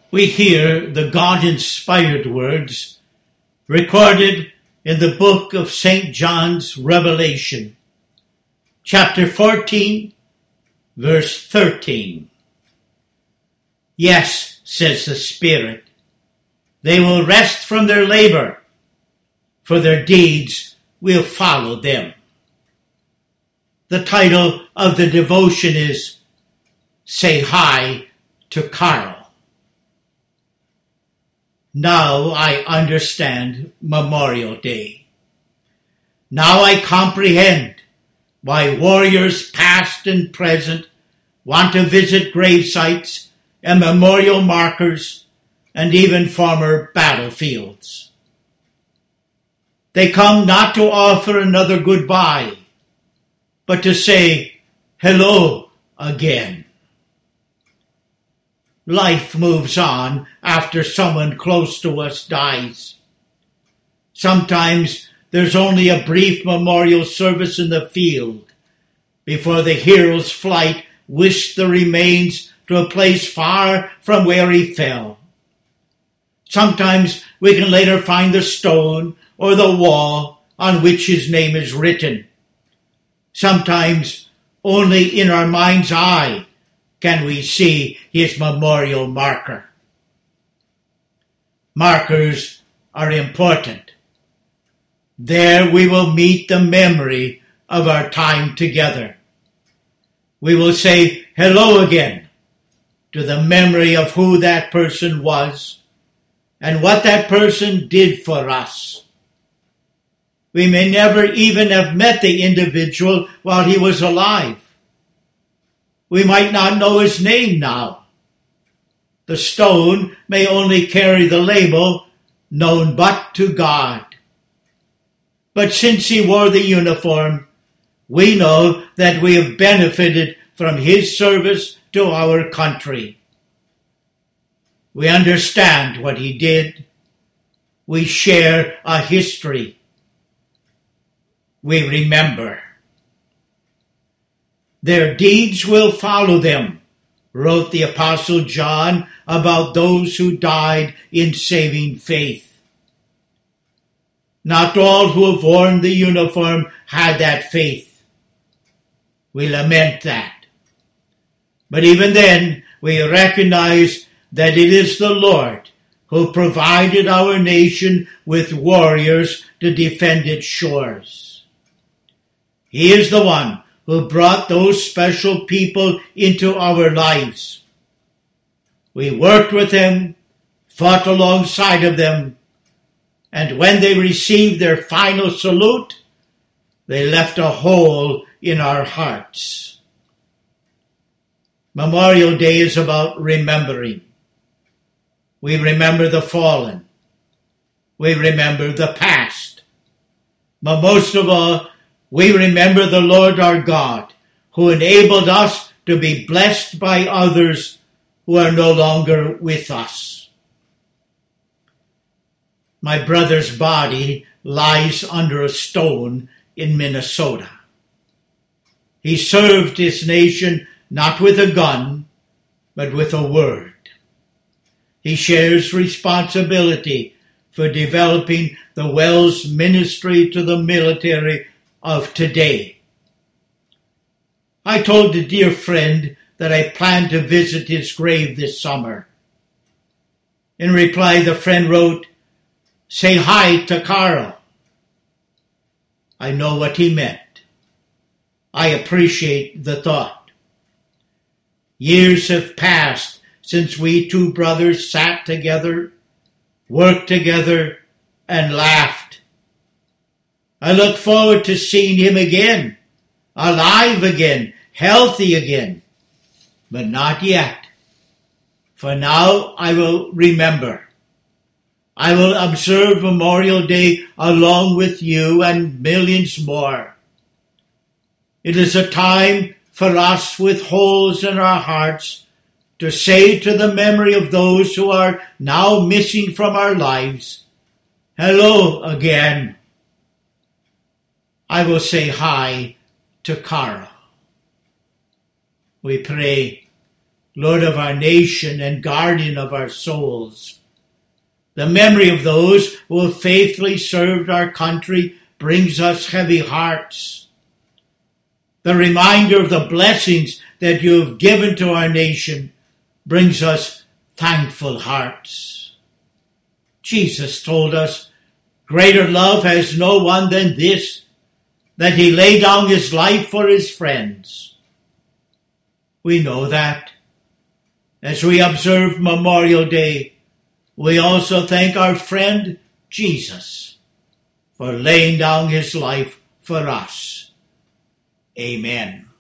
we hear the God-inspired words recorded in the book of St. John's Revelation, chapter 14, verse 13. Yes, says the Spirit, they will rest from their labor, for their deeds will follow them. The title of the devotion is Say Hi to Carl. Now I understand Memorial Day. Now I comprehend why warriors past and present want to visit grave sites and memorial markers and even former battlefields. They come not to offer another goodbye, but to say hello again. Life moves on after someone close to us dies. Sometimes there's only a brief memorial service in the field before the hero's flight whisks the remains to a place far from where he fell. Sometimes we can later find the stone or the wall on which his name is written. Sometimes only in our mind's eye can we see his memorial marker. Markers are important. There we will meet the memory of our time together. We will say hello again to the memory of who that person was and what that person did for us. We may never even have met the individual while he was alive. We might not know his name now. The stone may only carry the label, known but to God. But since he wore the uniform, we know that we have benefited from his service to our country. We understand what he did. We share a history. We remember. Their deeds will follow them, wrote the Apostle John about those who died in saving faith. Not all who have worn the uniform had that faith. We lament that. But even then, we recognize that it is the Lord who provided our nation with warriors to defend its shores. He is the one who brought those special people into our lives. We worked with them, fought alongside of them, and when they received their final salute, they left a hole in our hearts. Memorial Day is about remembering. We remember the fallen. We remember the past. But most of all, we remember the Lord our God, who enabled us to be blessed by others who are no longer with us. My brother's body lies under a stone in Minnesota. He served his nation not with a gun, but with a word. He shares responsibility for developing the WELS ministry to the military of today. I told a dear friend that I planned to visit his grave this summer. In reply, the friend wrote, "Say hi to Carl." I know what he meant. I appreciate the thought. Years have passed since we two brothers sat together, worked together, and laughed. I look forward to seeing him again, alive again, healthy again, but not yet. For now I will remember. I will observe Memorial Day along with you and millions more. It is a time for us with holes in our hearts to say to the memory of those who are now missing from our lives, hello again. I will say hi to Carl. We pray, Lord of our nation and guardian of our souls. The memory of those who have faithfully served our country brings us heavy hearts. The reminder of the blessings that you have given to our nation brings us thankful hearts. Jesus told us, greater love has no one than this, that he lay down his life for his friends. We know that. As we observe Memorial Day, we also thank our friend Jesus for laying down his life for us. Amen.